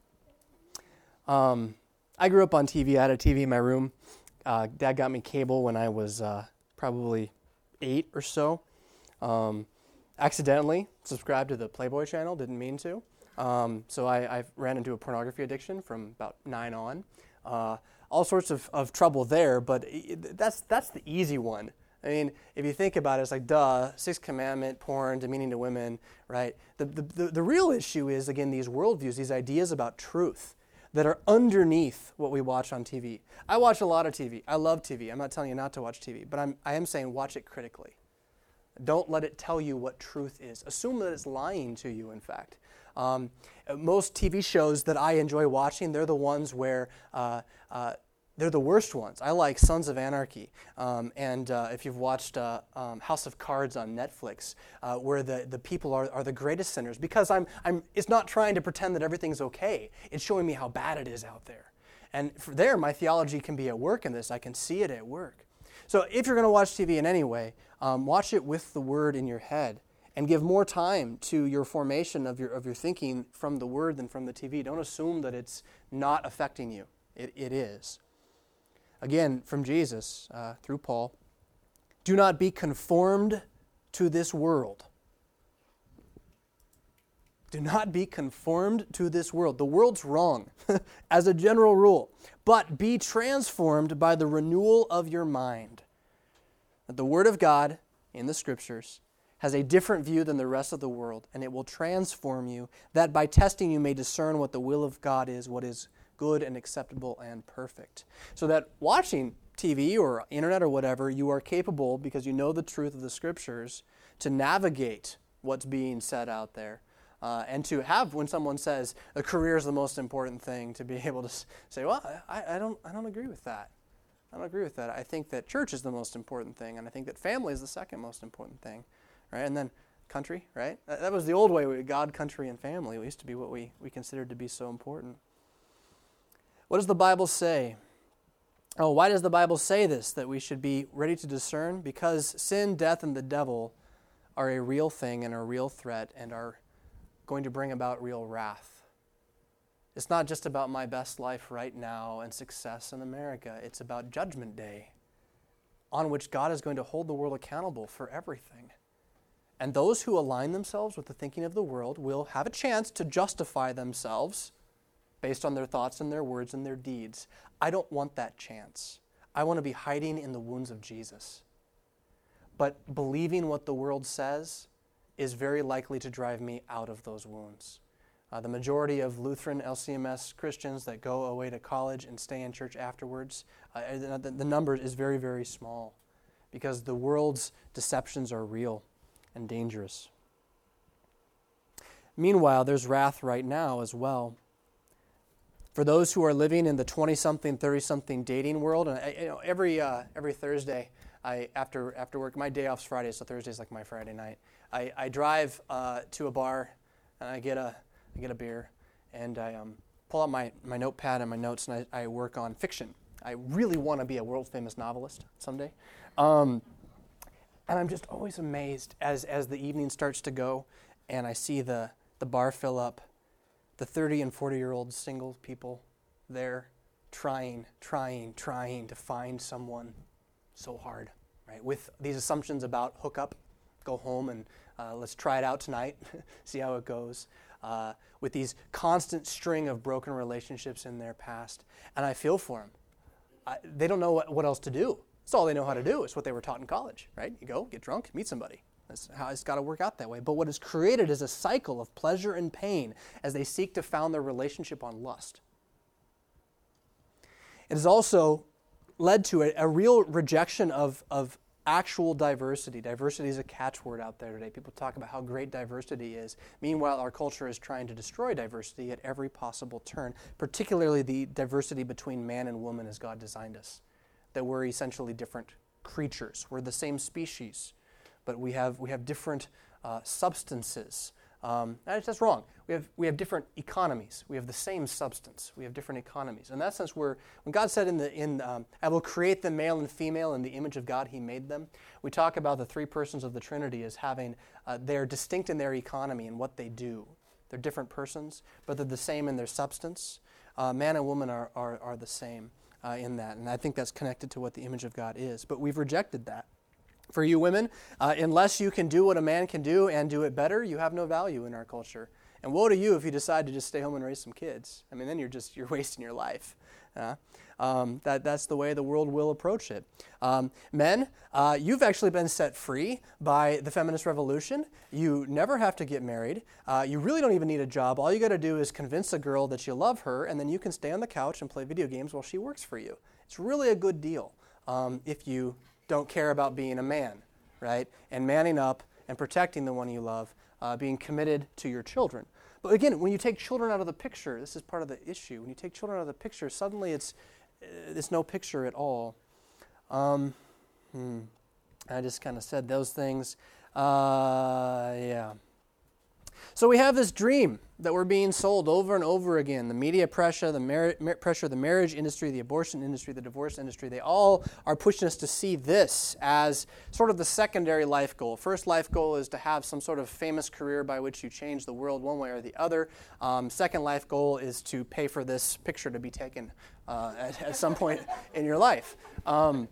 I grew up on TV. I had a TV in my room. Dad got me cable when I was probably 8 or so. Accidentally subscribed to the Playboy channel, didn't mean to. So I ran into a pornography addiction from about 9 on. All sorts of trouble there, but that's the easy one. I mean, if you think about it, it's like, duh, 6th commandment, porn, demeaning to women, right? The real issue is, again, these worldviews, these ideas about truth that are underneath what we watch on TV. I watch a lot of TV. I love TV. I'm not telling you not to watch TV, but I am saying watch it critically. Don't let it tell you what truth is. Assume that it's lying to you, in fact. Most TV shows that I enjoy watching, they're the ones where they're the worst ones. I like Sons of Anarchy, and if you've watched House of Cards on Netflix, where the people are the greatest sinners, because it's not trying to pretend that everything's okay. It's showing me how bad it is out there. And there, my theology can be at work in this. I can see it at work. So if you're going to watch TV in any way, watch it with the Word in your head, and give more time to your formation of your thinking from the Word than from the TV. Don't assume that it's not affecting you. It is. Again, from Jesus, through Paul, do not be conformed to this world. Do not be conformed to this world. The world's wrong, as a general rule. But be transformed by the renewal of your mind. The Word of God in the Scriptures has a different view than the rest of the world, and it will transform you, that by testing you may discern what the will of God is, what is good and acceptable and perfect. So that watching TV or internet or whatever, you are capable, because you know the truth of the Scriptures, to navigate what's being said out there. And to have, when someone says a career is the most important thing, to be able to say, well, I don't agree with that. I don't agree with that. I think that church is the most important thing, and I think that family is the second most important thing, right? And then country, right? That was the old way, God, country, and family. It used to be what we considered to be so important. What does the Bible say? Oh, why does the Bible say this, that we should be ready to discern? Because sin, death, and the devil are a real thing and a real threat and are going to bring about real wrath. It's not just about my best life right now and success in America. It's about Judgment Day, on which God is going to hold the world accountable for everything. And those who align themselves with the thinking of the world will have a chance to justify themselves based on their thoughts and their words and their deeds. I don't want that chance. I want to be hiding in the wounds of Jesus. But believing what the world says is very likely to drive me out of those wounds. The majority of Lutheran LCMS Christians that go away to college and stay in church afterwards, the number is very, very small because the world's deceptions are real and dangerous. Meanwhile, there's wrath right now as well. For those who are living in the 20-something, 30-something dating world, and every Thursday, after work, my day off's Friday, so Thursday's like my Friday night. I drive to a bar and I get a beer, and I pull out my notepad and my notes, and I work on fiction. I really want to be a world-famous novelist someday. And I'm just always amazed as the evening starts to go, and I see the bar fill up, the 30 and 40-year-old single people there trying to find someone so hard, right? With these assumptions about hook up, go home, and let's try it out tonight, see how it goes. With these constant string of broken relationships in their past. And I feel for them. They don't know what else to do. That's all they know how to do. It's what they were taught in college, right? You go, get drunk, meet somebody. That's how it's got to work out that way. But what is created is a cycle of pleasure and pain as they seek to found their relationship on lust. It has also led to a real rejection of actual diversity. Diversity is a catchword out there today. People talk about how great diversity is. Meanwhile, our culture is trying to destroy diversity at every possible turn, particularly the diversity between man and woman as God designed us. That we're essentially different creatures. We're the same species, but we have different substances. That's wrong. We have different economies. We have the same substance. We have different economies. In that sense, when God said I will create them male and female in the image of God, He made them. We talk about the three persons of the Trinity as having they're distinct in their economy and what they do. They're different persons, but they're the same in their substance. Man and woman are the same in that, and I think that's connected to what the image of God is. But we've rejected that. For you women, unless you can do what a man can do and do it better, you have no value in our culture. And woe to you if you decide to just stay home and raise some kids. I mean, then you're wasting your life. That's the way the world will approach it. Men, you've actually been set free by the feminist revolution. You never have to get married. You really don't even need a job. All you got to do is convince a girl that you love her, and then you can stay on the couch and play video games while she works for you. It's really a good deal if you don't care about being a man, right? And manning up and protecting the one you love, being committed to your children. But again, when you take children out of the picture, this is part of the issue. When you take children out of the picture, suddenly it's no picture at all. I just kind of said those things. Yeah. So we have this dream that we're being sold over and over again. The media pressure, the marriage industry, the abortion industry, the divorce industry, they all are pushing us to see this as sort of the secondary life goal. First life goal is to have some sort of famous career by which you change the world one way or the other. Second life goal is to pay for this picture to be taken at some point in your life. And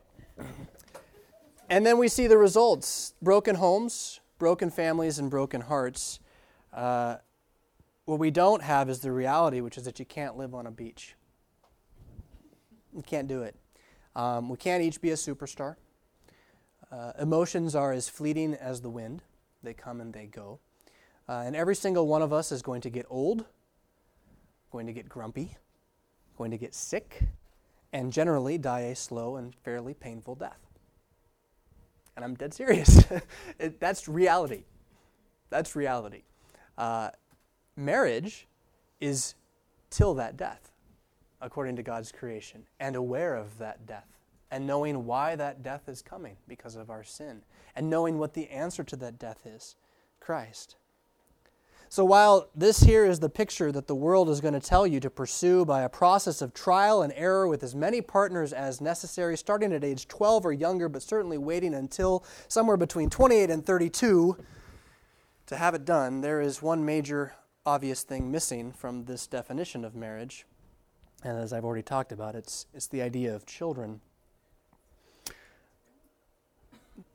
then we see the results. Broken homes, broken families, and broken hearts. What we don't have is the reality, which is that you can't live on a beach. You can't do it. We can't each be a superstar. Emotions are as fleeting as the wind. They come and they go. And every single one of us is going to get old, going to get grumpy, going to get sick, and generally die a slow and fairly painful death. And I'm dead serious. That's reality. That's reality. Marriage is till that death, according to God's creation, and aware of that death, and knowing why that death is coming because of our sin, and knowing what the answer to that death is, Christ. So while this here is the picture that the world is going to tell you to pursue by a process of trial and error with as many partners as necessary, starting at age 12 or younger, but certainly waiting until somewhere between 28 and 32 to have it done, there is one major obvious thing missing from this definition of marriage. And as I've already talked about, it's the idea of children.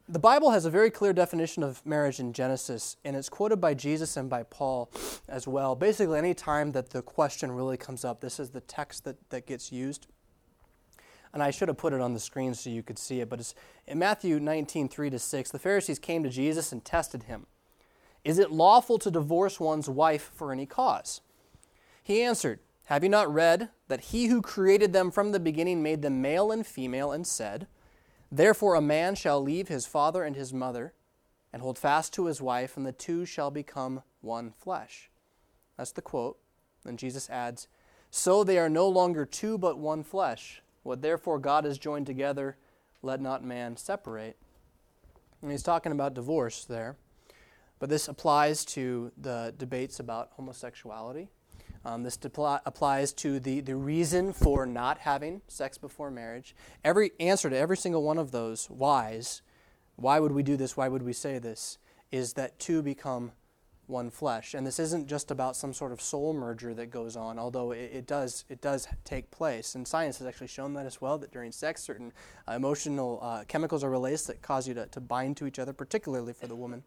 the Bible has a very clear definition of marriage in Genesis, and it's quoted by Jesus and by Paul as well. Basically, any time that the question really comes up, this is the text that gets used. And I should have put it on the screen so you could see it, but it's in Matthew 19, 3-6, the Pharisees came to Jesus and tested him. Is it lawful to divorce one's wife for any cause? He answered, have you not read that he who created them from the beginning made them male and female and said, therefore a man shall leave his father and his mother and hold fast to his wife, and the two shall become one flesh. That's the quote. Then Jesus adds, so they are no longer two but one flesh. What therefore God has joined together, let not man separate. And he's talking about divorce there. But this applies to the debates about homosexuality. This applies to the reason for not having sex before marriage. Every answer to every single one of those whys, why would we do this, why would we say this, is that two become one flesh. And this isn't just about some sort of soul merger that goes on, although it does take place. And science has actually shown that as well, that during sex, certain emotional chemicals are released that cause you to bind to each other, particularly for the woman.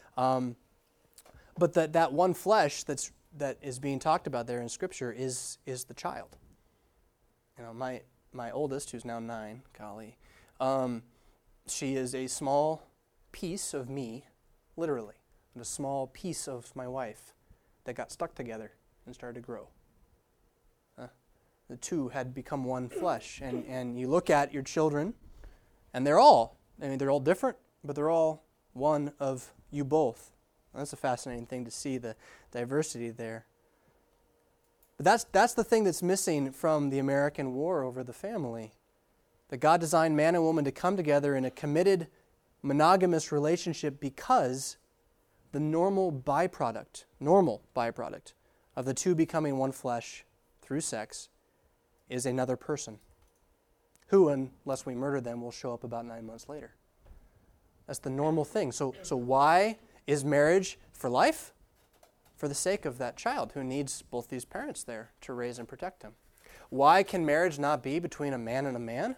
But that one flesh that is being talked about there in Scripture is the child. You know, my oldest, who's now 9, Kali, she is a small piece of me, literally, and a small piece of my wife that got stuck together and started to grow. The two had become one flesh. And you look at your children, and they're all different, but they're all one of you both. That's a fascinating thing to see, the diversity there. But that's the thing that's missing from the American war over the family. That God designed man and woman to come together in a committed, monogamous relationship because the normal byproduct of the two becoming one flesh through sex is another person who, unless we murder them, will show up about 9 months later. That's the normal thing. So why is marriage for life? For the sake of that child who needs both these parents there to raise and protect him. Why can marriage not be between a man and a man?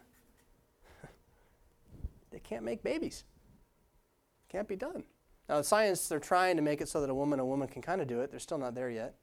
They can't make babies. Can't be done. Now, in science, they're trying to make it so that a woman can kind of do it. They're still not there yet.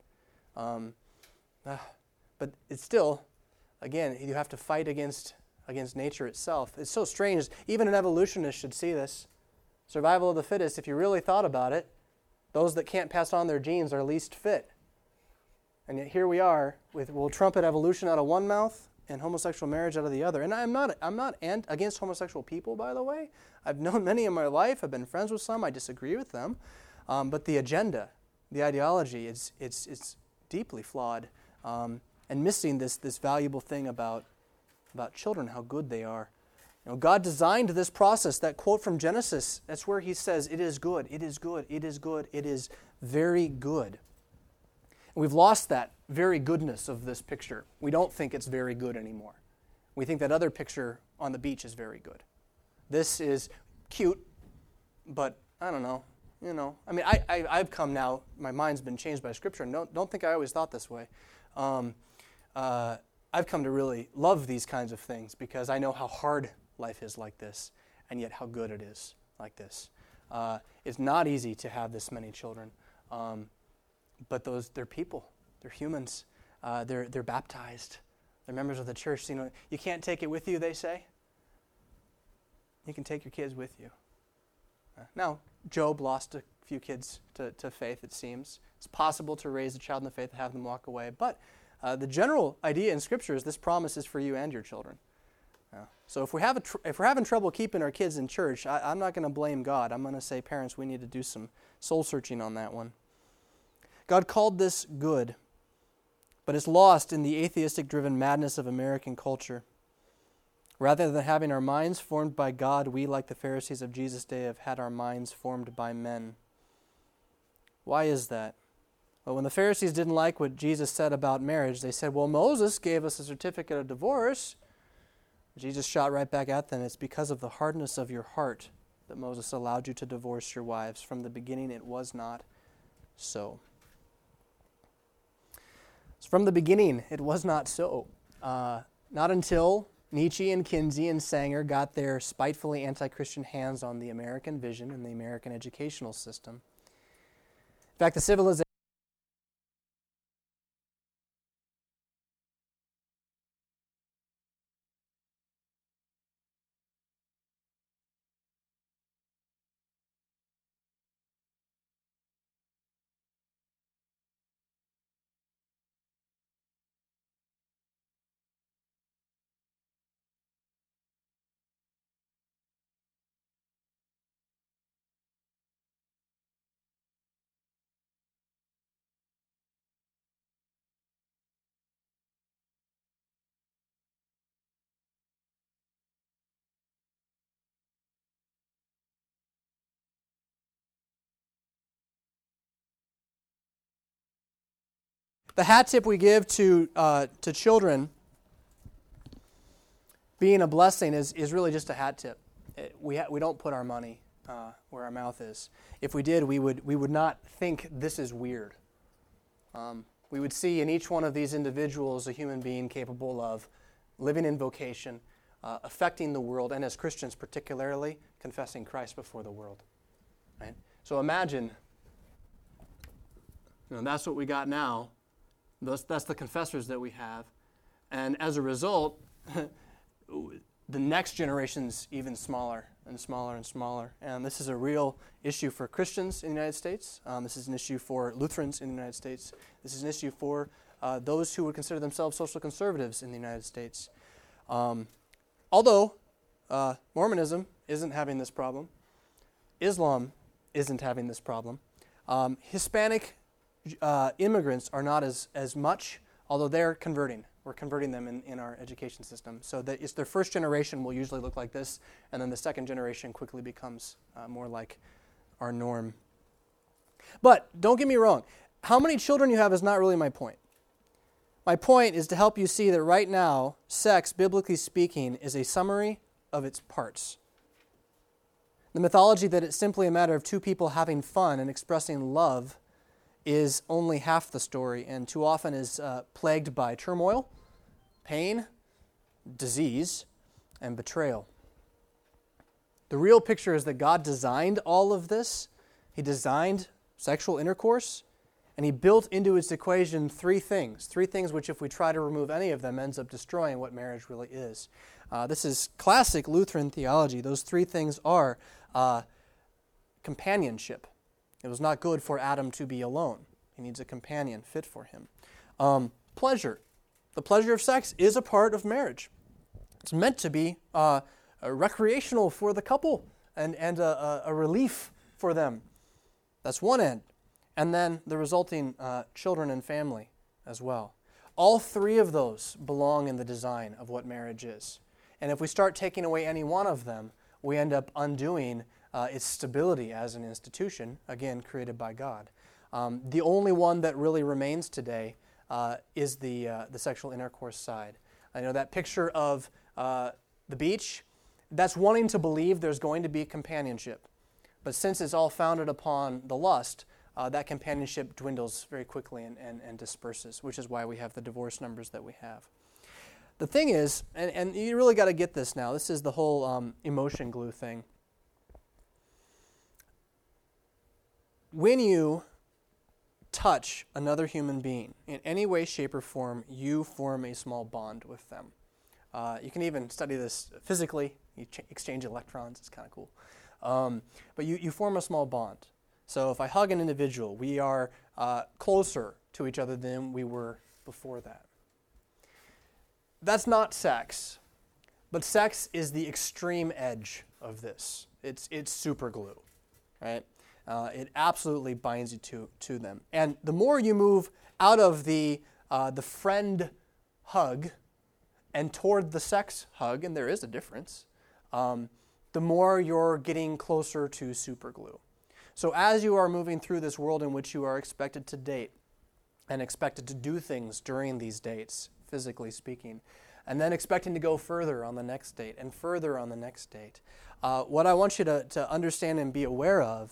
But it's still, again, you have to fight against nature itself. It's so strange. Even an evolutionist should see this. Survival of the fittest, if you really thought about it, those that can't pass on their genes are least fit. And yet here we are, we'll trumpet evolution out of one mouth and homosexual marriage out of the other. And I'm not against homosexual people, by the way. I've known many in my life. I've been friends with some. I disagree with them. But the agenda, the ideology, it's deeply flawed and missing this valuable thing about children, how good they are. You know, God designed this process. That quote from Genesis, that's where he says, it is good, it is good, it is good, it is very good. And we've lost that very goodness of this picture. We don't think it's very good anymore. We think that other picture on the beach is very good. This is cute, but I don't know. You know, I mean, I've come now, my mind's been changed by Scripture, and don't think I always thought this way. I've come to really love these kinds of things because I know how hard life is like this, and yet how good it is like this. It's not easy to have this many children, but they're people, they're humans, they're baptized, they're members of the church. You know, you can't take it with you, they say. You can take your kids with you. Now, Job lost a few kids to faith, it seems. It's possible to raise a child in the faith and have them walk away, but the general idea in Scripture is this promise is for you and your children. So if we're having trouble keeping our kids in church, I'm not going to blame God. I'm going to say, parents, we need to do some soul searching on that one. God called this good, but it's lost in the atheistic-driven madness of American culture. Rather than having our minds formed by God, we, like the Pharisees of Jesus' day, have had our minds formed by men. Why is that? Well, when the Pharisees didn't like what Jesus said about marriage, they said, well, Moses gave us a certificate of divorce. Jesus shot right back at them. It's because of the hardness of your heart that Moses allowed you to divorce your wives. From the beginning, it was not so. From the beginning, it was not so. Not until Nietzsche and Kinsey and Sanger got their spitefully anti-Christian hands on the American vision and the American educational system. In fact, the civilization the hat tip we give to children being a blessing is really just a hat tip. We don't put our money where our mouth is. If we did, we would not think this is weird. We would see in each one of these individuals a human being capable of living in vocation, affecting the world, and as Christians particularly, confessing Christ before the world. Right? So imagine, that's what we got now. That's the confessors that we have. And as a result, the next generation's even smaller and smaller and smaller. And this is a real issue for Christians in the United States. This is an issue for Lutherans in the United States. This is an issue for those who would consider themselves social conservatives in the United States. Although Mormonism isn't having this problem. Islam isn't having this problem. Hispanic immigrants are not as much, although they're converting. We're converting them in our education system. So that it's their first generation will usually look like this, and then the second generation quickly becomes more like our norm. But don't get me wrong. How many children you have is not really my point. My point is to help you see that right now, sex, biblically speaking, is a summary of its parts. The mythology that it's simply a matter of two people having fun and expressing love is only half the story, and too often is plagued by turmoil, pain, disease, and betrayal. The real picture is that God designed all of this. He designed sexual intercourse, and He built into its equation three things which, if we try to remove any of them, ends up destroying what marriage really is. This is classic Lutheran theology. Those three things are companionship. It was not good for Adam to be alone. He needs a companion fit for him. Pleasure. The pleasure of sex is a part of marriage. It's meant to be recreational for the couple and a relief for them. That's one end. And then the resulting children and family as well. All three of those belong in the design of what marriage is. And if we start taking away any one of them, we end up undoing its stability as an institution, again, created by God. The only one that really remains today is the sexual intercourse side. I know that picture of the beach, that's wanting to believe there's going to be companionship. But since it's all founded upon the lust, that companionship dwindles very quickly and disperses, which is why we have the divorce numbers that we have. The thing is, and you really got to get this now, this is the whole emotion glue thing. When you touch another human being in any way, shape, or form, you form a small bond with them. You can even study this physically. You exchange electrons. It's kind of cool. But you form a small bond. So if I hug an individual, we are closer to each other than we were before that. That's not sex. But sex is the extreme edge of this. It's super glue, right? It absolutely binds you to them. And the more you move out of the friend hug and toward the sex hug, and there is a difference, the more you're getting closer to super glue. So as you are moving through this world in which you are expected to date and expected to do things during these dates, physically speaking, and then expecting to go further on the next date and further on the next date, what I want you to understand and be aware of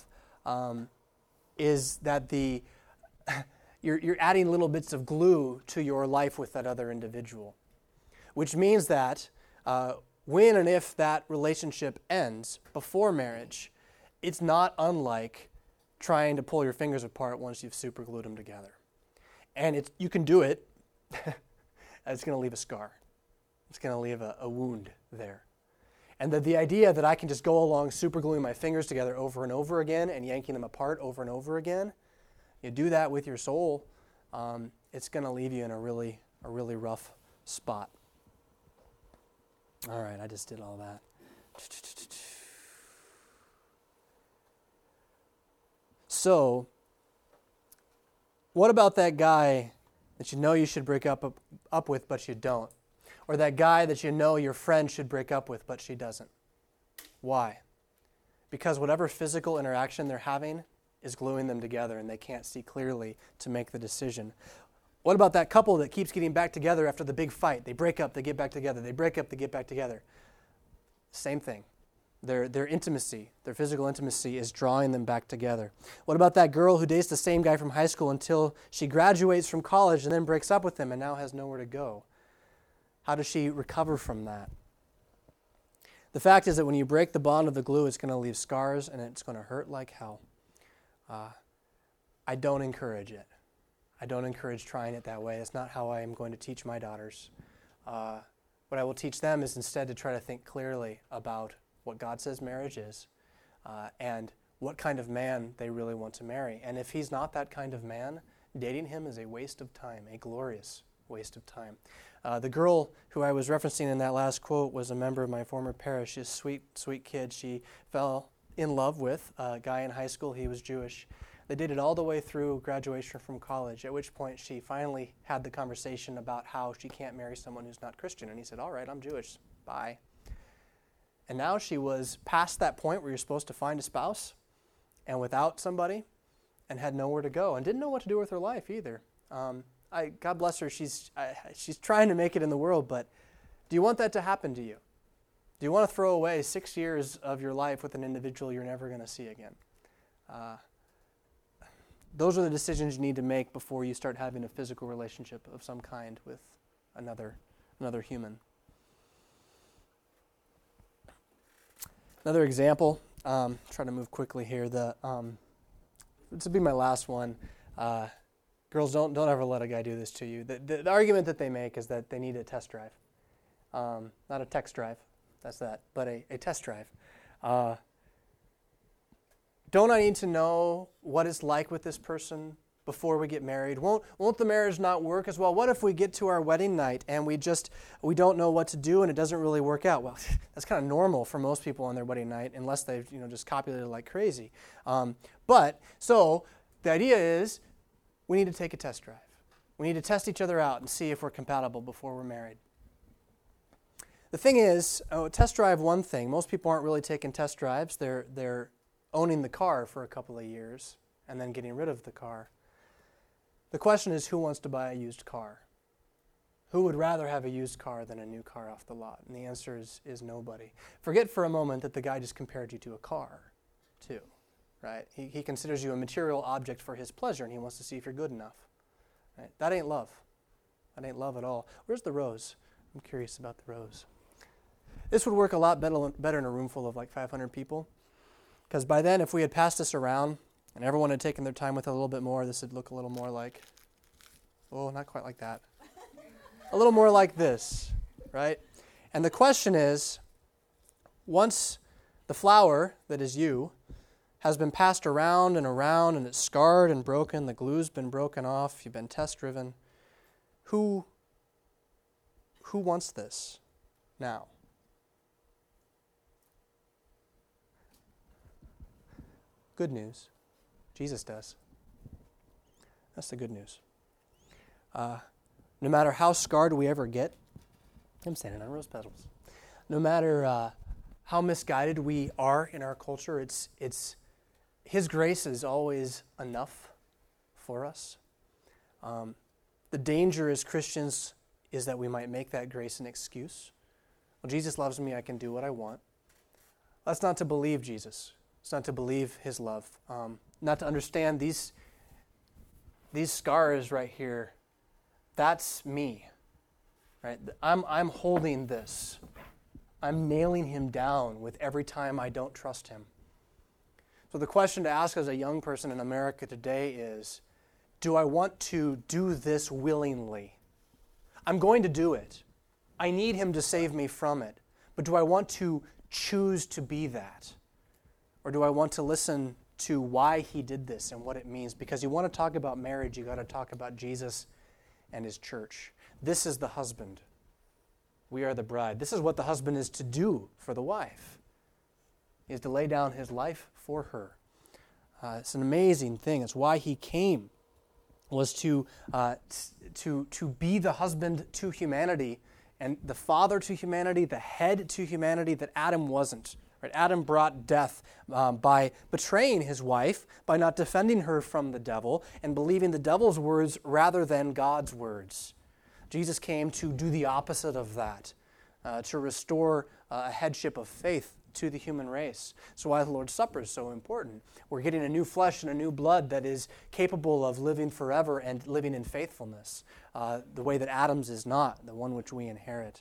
is that you're adding little bits of glue to your life with that other individual, which means that when and if that relationship ends before marriage, it's not unlike trying to pull your fingers apart once you've super glued them together. And you can do it. It's going to leave a scar. It's going to leave a wound there. And the idea that I can just go along super gluing my fingers together over and over again and yanking them apart over and over again, you do that with your soul, it's going to leave you in a really rough spot. All right, I just did all that. So, what about that guy that you know you should break up with, but you don't? Or that guy that you know your friend should break up with, but she doesn't? Why? Because whatever physical interaction they're having is gluing them together, and they can't see clearly to make the decision. What about that couple that keeps getting back together after the big fight? They break up, they get back together. They break up, they get back together. Same thing. Their intimacy, their physical intimacy is drawing them back together. What about that girl who dates the same guy from high school until she graduates from college and then breaks up with him and now has nowhere to go? How does she recover from that? The fact is that when you break the bond of the glue, it's going to leave scars and it's going to hurt like hell. I don't encourage it. I don't encourage trying it that way. It's not how I am going to teach my daughters. What I will teach them is instead to try to think clearly about what God says marriage is and what kind of man they really want to marry. And if he's not that kind of man, dating him is a waste of time, a glorious waste of time. The girl who I was referencing in that last quote was a member of my former parish. She's a sweet, sweet kid. She fell in love with a guy in high school. He was Jewish. They dated all the way through graduation from college, at which point she finally had the conversation about how she can't marry someone who's not Christian. And he said, all right, I'm Jewish. Bye. And now she was past that point where you're supposed to find a spouse and without somebody and had nowhere to go and didn't know what to do with her life either. God bless her, she's trying to make it in the world, but do you want that to happen to you? Do you want to throw away 6 years of your life with an individual you're never going to see again? Those are the decisions you need to make before you start having a physical relationship of some kind with another human. Another example, try to move quickly here. This will be my last one. Girls, don't ever let a guy do this to you. The argument that they make is that they need a test drive. Not a text drive, that's that, but a test drive. Don't I need to know what it's like with this person before we get married? Won't the marriage not work as well? What if we get to our wedding night and we don't know what to do and it doesn't really work out? Well, that's kind of normal for most people on their wedding night, unless they've just copulated like crazy. So the idea is we need to take a test drive. We need to test each other out and see if we're compatible before we're married. The thing is, test drive one thing. Most people aren't really taking test drives. They're owning the car for a couple of years and then getting rid of the car. The question is, who wants to buy a used car? Who would rather have a used car than a new car off the lot? And the answer is nobody. Forget for a moment that the guy just compared you to a car, too. Right? He considers you a material object for his pleasure, and he wants to see if you're good enough. Right? That ain't love. That ain't love at all. Where's the rose? I'm curious about the rose. This would work a lot better in a room full of like 500 people, because by then, if we had passed this around and everyone had taken their time with it a little bit more, this would look a little more like, not quite like that. A little more like this, right? And the question is, once the flower that is you has been passed around and around and it's scarred and broken, the glue's been broken off, you've been test-driven, who wants this now? Good news. Jesus does. That's the good news. No matter how scarred we ever get, I'm standing on rose petals. No matter how misguided we are in our culture, it's His grace is always enough for us. The danger as Christians is that we might make that grace an excuse. Well, Jesus loves me, I can do what I want. That's not to believe Jesus. It's not to believe His love. Not to understand these scars right here. That's me. Right? I'm holding this. I'm nailing him down with every time I don't trust him. So the question to ask as a young person in America today is, do I want to do this willingly? I'm going to do it. I need him to save me from it. But do I want to choose to be that? Or do I want to listen to why he did this and what it means? Because you want to talk about marriage, you got to talk about Jesus and his church. This is the husband. We are the bride. This is what the husband is to do for the wife. He is to lay down his life for her. It's an amazing thing. It's why he came, was to be the husband to humanity and the father to humanity, the head to humanity that Adam wasn't. Right? Adam brought death by betraying his wife, by not defending her from the devil, and believing the devil's words rather than God's words. Jesus came to do the opposite of that, to restore a headship of faith to the human race. So why the Lord's Supper is so important. We're getting a new flesh and a new blood that is capable of living forever and living in faithfulness, the way that Adam's is not, the one which we inherit.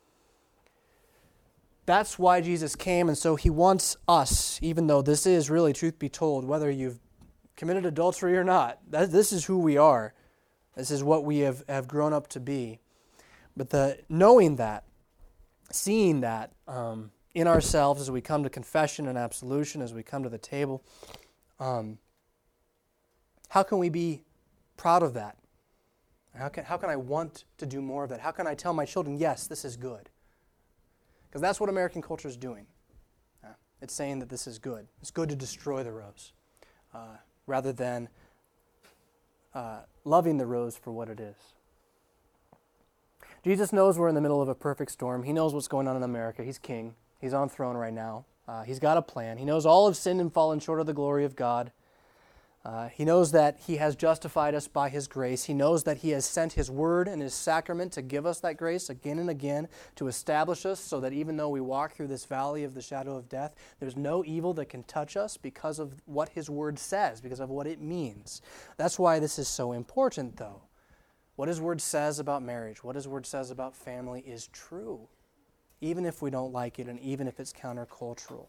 That's why Jesus came, and so he wants us, even though this is really, truth be told, whether you've committed adultery or not, this is who we are. This is what we have grown up to be. But the knowing that, seeing that in ourselves as we come to confession and absolution, as we come to the table, how can we be proud of that? How can I want to do more of that? How can I tell my children, yes, this is good? Because that's what American culture is doing. It's saying that this is good. It's good to destroy the rose, rather than loving the rose for what it is. Jesus knows we're in the middle of a perfect storm. He knows what's going on in America. He's king. He's on throne right now. He's got a plan. He knows all have sinned and fallen short of the glory of God. He knows that he has justified us by his grace. He knows that he has sent his word and his sacrament to give us that grace again and again, to establish us so that even though we walk through this valley of the shadow of death, there's no evil that can touch us because of what his word says, because of what it means. That's why this is so important, though. What his word says about marriage, what his word says about family is true, even if we don't like it and even if it's countercultural.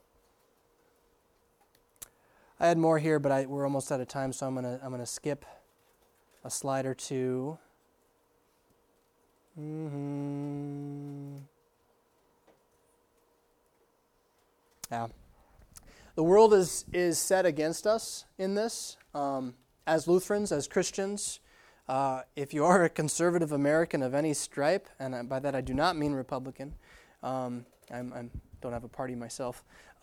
I had more here, but we're almost out of time, so I'm gonna skip a slide or two. Yeah, the world is set against us in this. As Lutherans, as Christians, if you are a conservative American of any stripe, and by that I do not mean Republican. I don't have a party myself.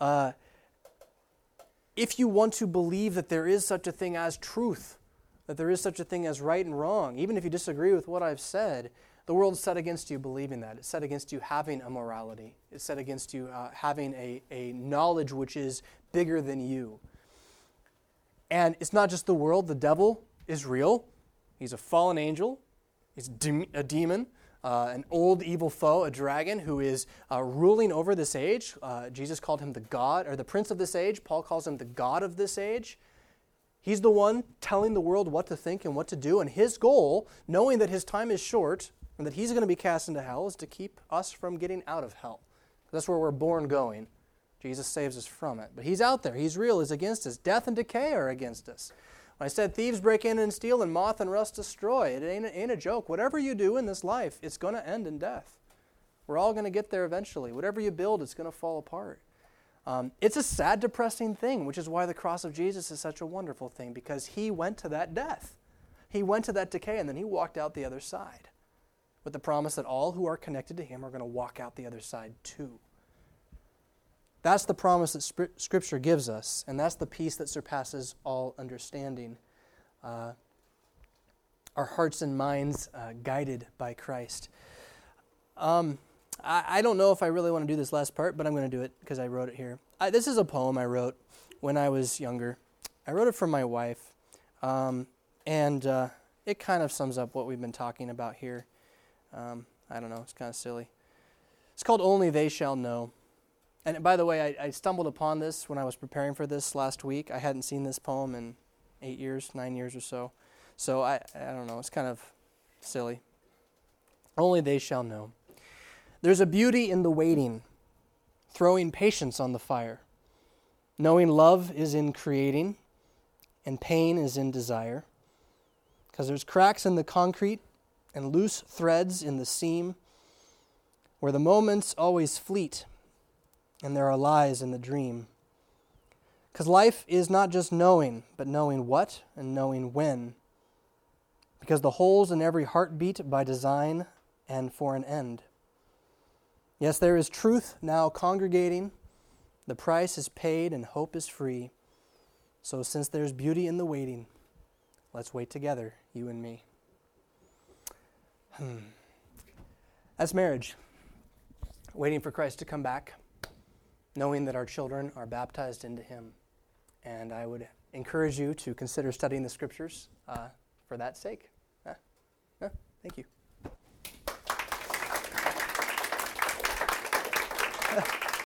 If you want to believe that there is such a thing as truth, that there is such a thing as right and wrong, even if you disagree with what I've said, the world is set against you believing that. It's set against you having a morality. It's set against you having a knowledge which is bigger than you. And it's not just the world. The devil is real. He's a fallen angel. He's a demon. An old evil foe, a dragon who is ruling over this age. Jesus called him the God, or the prince of this age. Paul calls him the God of this age. He's the one telling the world what to think and what to do, and his goal, knowing that his time is short and that he's going to be cast into hell, is to keep us from getting out of hell. That's where we're born going. Jesus saves us from it. But he's out there. He's real. He's against us. Death and decay are against us. When I said thieves break in and steal and moth and rust destroy, it ain't a joke. Whatever you do in this life, it's going to end in death. We're all going to get there eventually. Whatever you build, it's going to fall apart. It's a sad, depressing thing, which is why the cross of Jesus is such a wonderful thing, because he went to that death. He went to that decay, and then he walked out the other side with the promise that all who are connected to him are going to walk out the other side too. That's the promise that Scripture gives us, and that's the peace that surpasses all understanding. Our hearts and minds guided by Christ. I don't know if I really want to do this last part, but I'm going to do it because I wrote it here. This is a poem I wrote when I was younger. I wrote it for my wife, and it kind of sums up what we've been talking about here. I don't know, it's kind of silly. It's called Only They Shall Know. And by the way, I stumbled upon this when I was preparing for this last week. I hadn't seen this poem in 9 years or so. So I don't know, it's kind of silly. Only they shall know. There's a beauty in the waiting, throwing patience on the fire, knowing love is in creating and pain is in desire, because there's cracks in the concrete and loose threads in the seam, where the moments always fleet and there are lies in the dream. Because life is not just knowing, but knowing what and knowing when. Because the holes in every heartbeat by design and for an end. Yes, there is truth now congregating. The price is paid and hope is free. So since there's beauty in the waiting, let's wait together, you and me. That's marriage. Waiting for Christ to come back, knowing that our children are baptized into Him. And I would encourage you to consider studying the Scriptures for that sake. Thank you.